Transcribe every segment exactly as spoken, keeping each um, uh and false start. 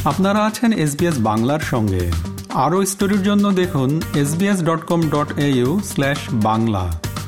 আপনারা আছেন এসবিএস বাংলার সঙ্গে। আরও স্টোরির জন্য দেখুন S B S dot com dot A U slash Bangla.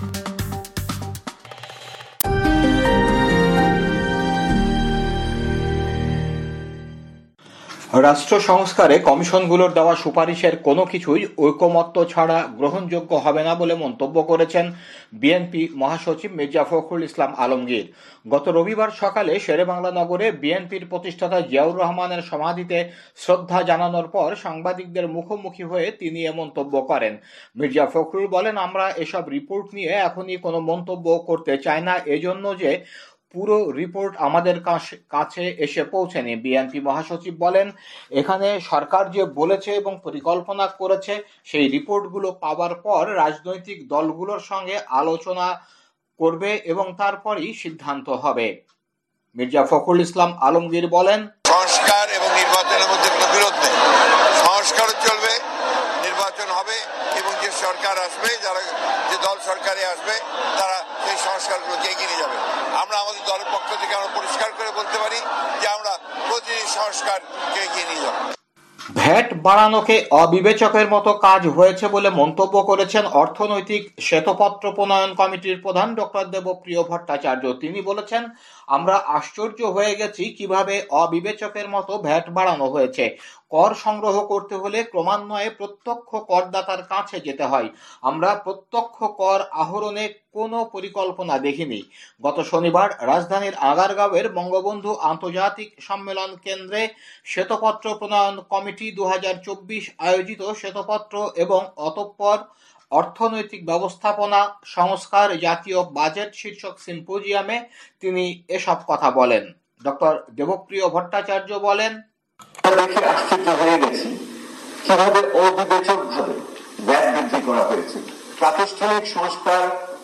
রাষ্ট্র সংস্কারে কমিশনগুলোর দেওয়া সুপারিশের কোনো কিছুই ঐকমত্য ছাড়া গ্রহণযোগ্য হবে না বলে মন্তব্য করেছেন বিএনপি মহাসচিব মির্জা ফখরুল ইসলাম আলমগীর। গত রবিবার সকালে শেরেবাংলা নগরে বিএনপির প্রতিষ্ঠাতা জিয়াউর রহমানের সমাধিতে শ্রদ্ধা জানানোর পর সাংবাদিকদের মুখোমুখি হয়ে তিনি এ মন্তব্য করেন। মির্জা ফখরুল বলেন, আমরা এসব রিপোর্ট নিয়ে এখনই কোনো মন্তব্য করতে চাই না, এজন্য যে পুরো রিপোর্ট আমাদের কাছে এসে পৌঁছেনি। বিএনপি মহাসচিব বলেন, এখানে সরকার যে বলেছে এবং পরিকল্পনা করেছে সেই রিপোর্টগুলো পাওয়ার পর রাজনৈতিক দলগুলোর সঙ্গে আলোচনা করবে এবং তারপরই সিদ্ধান্ত হবে। মির্জা ফখরুল ইসলাম আলমগীর বলেন, সংস্কার এবং নির্বাচনের মধ্যে কোনো বিরোধ নেই। সংস্কারও চলবে, নির্বাচন হবে এবং যে সরকার আসবে, যারা যে দল সরকারে আসবে তারা সেই সংস্কারগুলোকে এগিয়ে নিয়ে যাবে। আমরা আমাদের দলের পক্ষ থেকে আমরা পরিষ্কার করে বলতে পারি যে আমরা প্রতিটি সংস্কারকে এগিয়ে নিয়ে যাব। ভ্যাট বাড়ানোকে অবিবেচকের মতো কাজ হয়েছে বলে মন্তব্য করেছেন অর্থনৈতিক শ্বেতপত্র প্রণয়ন কমিটির প্রধান ডক্টর দেবপ্রিয় ভট্টাচার্য। তিনি বলেছেন, আমরা আশ্চর্য হয়ে গেছি কিভাবে অবিবেচকের মতো ভ্যাট বাড়ানো হয়েছে। কর সংগ্রহ করতে হলে ক্রমান্বয়ে প্রত্যক্ষ করদাতার কাছে যেতে হয়। আমরা প্রত্যক্ষ কর আহরণে কোনো পরিকল্পনা দেখিনি। গত শনিবার রাজধানীর আগারগাঁওয়ের বঙ্গবন্ধু আন্তর্জাতিক সম্মেলন কেন্দ্রে শ্বেতপত্র প্রণয়ন কমিটি দু হাজার চব্বিশ আয়োজিত শ্বেতপত্র এবং অতঃপর অর্থনৈতিক ব্যবস্থাপনা সংস্কার জাতীয় বাজেট শীর্ষক সিম্পোজিয়ামে তিনি এসব কথা বলেন। ডক্টর দেবপ্রিয় ভট্টাচার্য বলেন, দেখে আশ্চর্য হয়ে গেছি কিভাবে অবিবেচক ভাবে ভ্যাট বৃদ্ধি করা হয়েছে। প্রাতিষ্ঠানিক সংস্কার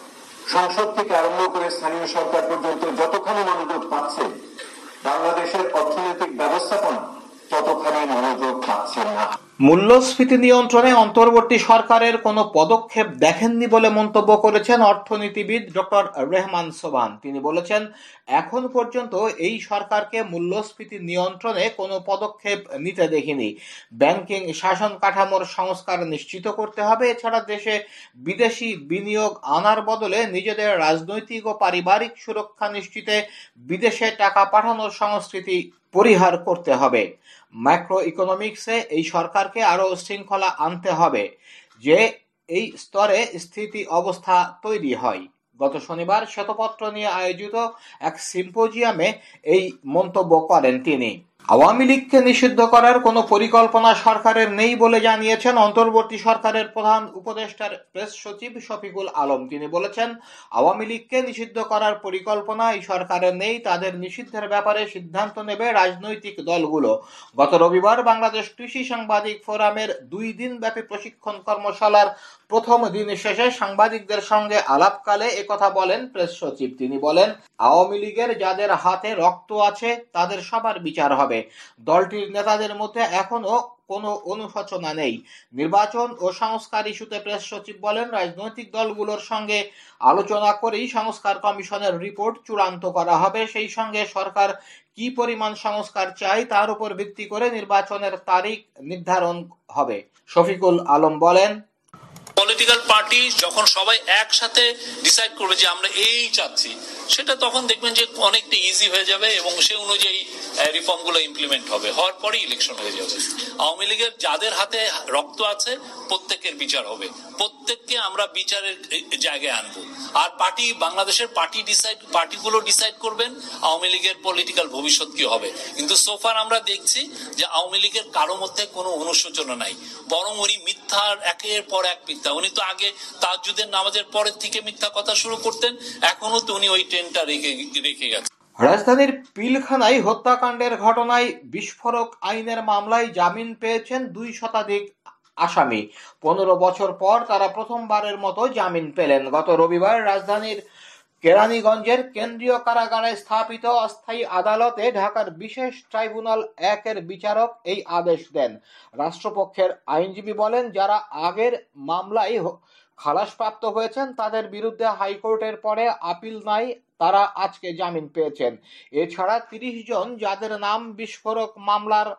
সংসদ থেকে আরম্ভ করে স্থানীয় সরকার পর্যন্ত যতখানি মনোযোগ পাচ্ছে, বাংলাদেশের অর্থনৈতিক ব্যবস্থাপনা ততখানি মনোযোগ পাচ্ছে না। মূল্যস্ফীতি নিয়ন্ত্রণে অন্তর্বর্তী সরকারের কোনো পদক্ষেপ দেখেননি বলে মন্তব্য করেছেন অর্থনীতিবিদ ডক্টর রেহমান সোবহান। তিনি বলেছেন, এখন পর্যন্ত এই সরকারকে মূল্যস্ফীতি নিয়ন্ত্রণে কোনো পদক্ষেপ নিতে দেখিনি। ব্যাংকিং শাসন কাঠামোর সংস্কার নিশ্চিত করতে হবে। এছাড়া দেশে বিদেশি বিনিয়োগ আনার বদলে নিজেদের রাজনৈতিক ও পারিবারিক সুরক্ষা নিশ্চিতে বিদেশে টাকা পাঠানোর সংস্কৃতি পরিহার করতে হবে। ম্যাক্রো ইকোনমিক্সে এই সরকারকে আরো শৃঙ্খলা আনতে হবে, যে এই স্তরে স্থিতি অবস্থা তৈরি হয়। গত শনিবার শ্বেতপত্র নিয়ে আয়োজিত এক সিম্পোজিয়ামে এই মন্তব্য করেন তিনি। আওয়ামী লীগকে নিষিদ্ধ করার কোনো পরিকল্পনা সরকারের নেই বলে জানিয়েছেন অন্তর্বর্তী সরকারের প্রধান উপদেষ্টার প্রেস সচিব শফিকুল আলম। তিনি বলেছেন, আওয়ামী লীগকে নিষিদ্ধ করার পরিকল্পনা এই সরকারের নেই। তাদের নিষিদ্ধের ব্যাপারে সিদ্ধান্ত নেবে রাজনৈতিক দলগুলো। গত রবিবার বাংলাদেশ কৃষি সাংবাদিক ফোরামের দুই দিন ব্যাপী প্রশিক্ষণ কর্মশালার প্রথম দিন শেষে সাংবাদিকদের সঙ্গে আলাপকালে একথা বলেন প্রেস সচিব। তিনি বলেন, আওয়ামী লীগের যাদের হাতে রক্ত আছে তাদের সবার বিচার হবে। দলটির নেতাদের মধ্যে এখনো কোনো অনুশোচনা নেই। নির্বাচন ও সংস্কার ইস্যুতে প্রেস সচিব বলেন, রাজনৈতিক দলগুলোর সঙ্গে আলোচনা করেই সংস্কার কমিশনের রিপোর্ট চূড়ান্ত করা হবে। সেই সঙ্গে সরকার কি পরিমাণ সংস্কার চাই তার উপর ভিত্তি করে নির্বাচনের তারিখ নির্ধারণ হবে। শফিকুল আলম বলেন, পলিটিক্যাল পার্টি যখন সবাই একসাথে ডিসাইড করবে যে আমরা এই চাচ্ছি, সেটা তখন দেখবেন যে অনেকটা ইজি হয়ে যাবে এবং সে অনুযায়ী রিফর্ম গুলো ইমপ্লিমেন্ট হবে। হওয়ার পরে ইলেকশন হয়ে যাবে। আওয়ামী লীগের যাদের হাতে রক্ত আছে প্রত্যেকের বিচার হবে, প্রত্যেককে আমরা বিচারের জায়গায় আনবো। আর পার্টি, বাংলাদেশের পার্টি ডিসাইড পার্টিগুলো ডিসাইড করবেন আওয়ামী লীগের পলিটিক্যাল ভবিষ্যৎ কি হবে। কিন্তু সোফার আমরা দেখছি যে আওয়ামী লীগের কারো মধ্যে কোনো অনুশোচনা নাই, বরং উনি মিথ্যার একের পর এক মিথ্যা। উনি তো আগে তাহাজ্জুদের নামাজের পরের থেকে মিথ্যা কথা শুরু করতেন, এখনো তো উনি ওই ট্রেনটা রেখে রেখে গেছেন। রাজধানীর পিলখানায় হত্যাকাণ্ডের ঘটনায় বিস্ফোরক আইনের মামলায় জামিন পেয়েছেন দুই শতাধিক আসামি। পনেরো বছর পর তারা প্রথমবারের মতো জামিন পেলেন। গত রবিবার রাজধানীর কেরানীগঞ্জের কেন্দ্রীয় কারাগারে স্থাপিত অস্থায়ী আদালতে ঢাকার বিশেষ ট্রাইব্যুনাল একের বিচারক এই আদেশ দেন। রাষ্ট্রপক্ষের আইনজীবী বলেন, যারা আগের মামলায় খালাসপ্রাপ্ত হয়েছেন তাদের বিরুদ্ধে হাইকোর্টের পরে আপিল নাই, তারা আজকে জামিন পেয়েছেন। এছাড়া তিরিশ জন যাদের নাম বিস্ফোরক মামলার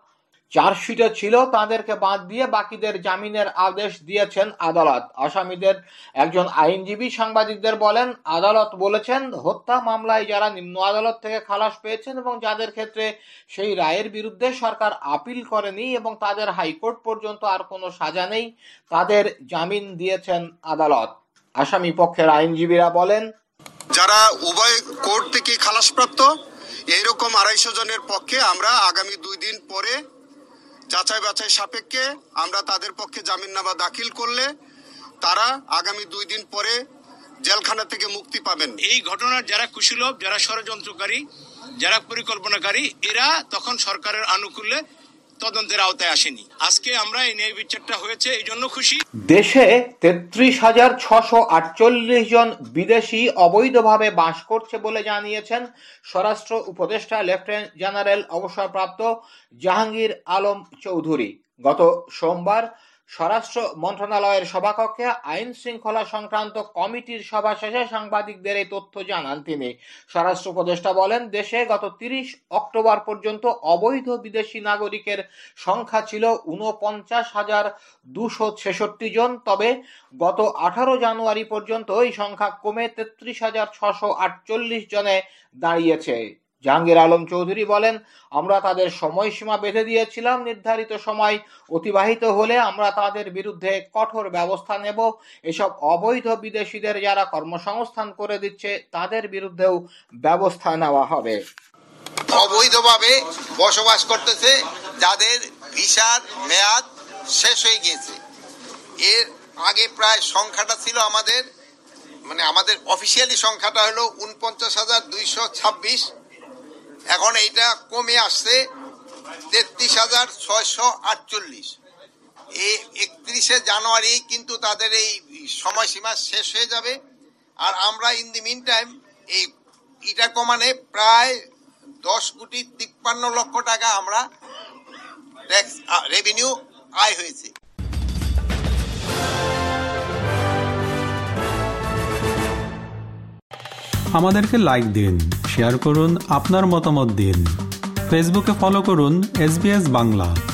চার্জশিটে ছিল তাদেরকে বাদ দিয়ে বাকিদের জামিনের আদেশ দিয়েছেন আদালত। আসামিদের একজন আইনজীবী সাংবাদিকদের বলেন, আদালত বলেছেন হত্যা মামলায় যারা নিম্ন আদালত থেকে খালাস পেয়েছেন এবং যাদের ক্ষেত্রে সেই রায়ের বিরুদ্ধে সরকার আপিল করেনি এবং তাদের হাইকোর্ট পর্যন্ত আর কোনো সাজা নেই, তাদের জামিন দিয়েছেন আদালত। আসামি পক্ষের আইনজীবীরা বলেন, যারা উভয় কোর্ট থেকে খালাসপ্রাপ্ত এইরকম আড়াইশো জনের পক্ষে আমরা আগামী দুই দিন পরে যাচাই বাছাই সাপেক্ষে আমরা তাদের পক্ষে জামিননামা দাখিল করলে তারা আগামী দুই দিন পরে জেলখানা থেকে মুক্তি পাবেন। এই ঘটনার যারা কুশীলব, যারা ষড়যন্ত্রকারী, যারা পরিকল্পনাকারী, এরা তখন সরকারের আনুকূল্যে তদন্তের আওতায় আসেনি। আজকে আমরা এই ন্যায় বিচারটা হয়েছে এই জন্য খুশি। দেশে তেত্রিশ হাজার ছশো আটচল্লিশ জন বিদেশি অবৈধভাবে বাস করছে বলে জানিয়েছেন স্বরাষ্ট্র উপদেষ্টা লেফটেন্যান্ট জেনারেল অবসরপ্রাপ্ত জাহাঙ্গীর আলম চৌধুরী। গত সোমবার স্বরাষ্ট্র মন্ত্রণালয়ের সভাকক্ষে আইন শৃঙ্খলা সংক্রান্ত কমিটির সভা শেষে সাংবাদিকদের এই তথ্য জানান তিনি। স্বরাষ্ট্র উপদেষ্টা বলেন, দেশে গত তিরিশ অক্টোবর পর্যন্ত অবৈধ বিদেশি নাগরিকের সংখ্যা ছিল উনপঞ্চাশ হাজার দুশো ছেষট্টি জন, তবে গত আঠারো জানুয়ারি পর্যন্ত এই সংখ্যা কমে তেত্রিশ হাজার ছশো আটচল্লিশ জনে দাঁড়িয়েছে। জাহাঙ্গীর আলম চৌধুরী বলেন, আমরা তাদের সময়সীমা বেঁধে দিয়েছিলাম, নির্ধারিত সময় অতিবাহিত হলে আমরা তাদের বিরুদ্ধে কঠোর ব্যবস্থা নেব। এসব অবৈধ বিদেশিদের যারা কর্মসংস্থান করে দিচ্ছে তাদের বিরুদ্ধেও ব্যবস্থা নেওয়া হবে। অবৈধভাবে বসবাস করতেছে যাদের ভিসার মেয়াদ শেষ হয়ে গিয়েছে। এর আগে প্রায় সংখ্যাটা ছিল আমাদের মানে আমাদের অফিসিয়ালি সংখ্যাটা হলো উনপঞ্চাশ হাজার দুইশো ছাব্বিশ, এখন এইটা কমে আসছে তেত্রিশ হাজার ছয়শো আটচল্লিশ। এই একত্রিশে জানুয়ারি কিন্তু তাদের এই সময়সীমা শেষ হয়ে যাবে। আর আমরা ইন দি মিন টাইম এই এটা কমানে প্রায় দশ কোটি তিপ্পান্ন লক্ষ টাকা আমরা ট্যাক্স রেভিনিউ আয় হয়েছে। আমাদেরকে লাইক দিন, শেয়ার করুন, আপনার মতামত দিন। ফেসবুকে ফলো করুন এস বি এস বাংলা।